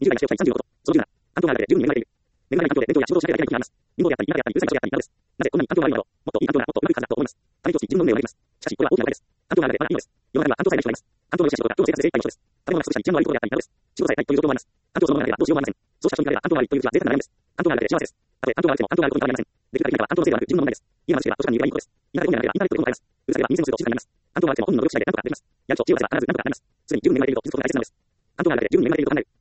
20代がしておきたい35こと。その17。環境があるだけで十分に恵まれている。恵まれない環境で勉強や仕事をしなければいけないことがあります。貧乏であったり、田舎であったり、うるさい場所であったりなどです。なぜこんなに環境が悪いのだろう。もっといい環境がもっとうまくいくはずだと思います。ために自分の運命を読まれています。しかし、これは大きな誤解です。環境があるだけでまだいいのです。世の中には環境さえない人がいます。環境の良しな仕事が今日の生活で精一杯の人です。食べ物が少しは治安の悪いことであったりなどです。仕事さえないという状況もあります。環境そのものがなければどうしようもありません。そうした人に比べれば環境が悪いという日は贅沢な悩みです。環境があるだけで幸せです。たとえ環境が悪くても環境があることに変わりません。できる限り田舎は環境のせいではなく自分の問題です。家が貧しければ図書館にいるがいいことです。田舎で本屋がなければインターネットで本が買えます。うるさければ店のすると静かになります。環境が悪くても本の能力次第で何とかなります。やる気と知恵を出せば必ず何とかなります。すでに十分に恵まれていると気づくことが大切なのです。環境があるだけで十分に恵まれていると考える。